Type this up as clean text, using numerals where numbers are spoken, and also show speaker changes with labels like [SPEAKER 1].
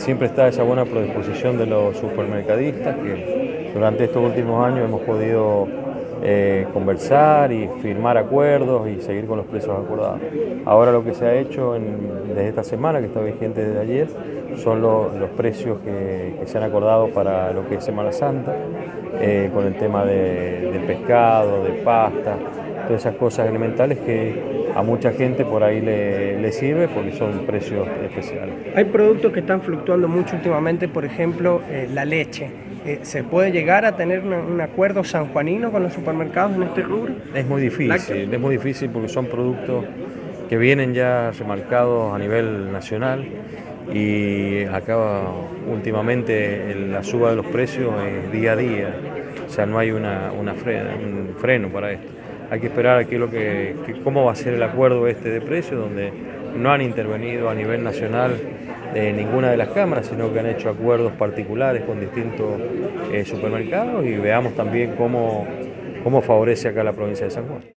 [SPEAKER 1] siempre está esa buena predisposición de los supermercadistas que durante estos últimos años hemos podido conversar y firmar acuerdos y seguir con los precios acordados. Ahora lo que se ha hecho desde esta semana, que está vigente desde ayer, son los precios que se han acordado para lo que es Semana Santa, con el tema del pescado, de pasta, todas esas cosas elementales que a mucha gente por ahí le sirve porque son precios especiales.
[SPEAKER 2] Hay productos que están fluctuando mucho últimamente, por ejemplo, la leche. ¿Se puede llegar a tener un acuerdo sanjuanino con los supermercados en este rubro?
[SPEAKER 1] Es muy difícil porque son productos que vienen ya remarcados a nivel nacional y acá últimamente la suba de los precios es día a día, o sea, no hay un freno para esto. Hay que esperar a cómo va a ser el acuerdo de precio, donde no han intervenido a nivel nacional ninguna de las cámaras, sino que han hecho acuerdos particulares con distintos supermercados y veamos también cómo favorece acá la provincia de San Juan.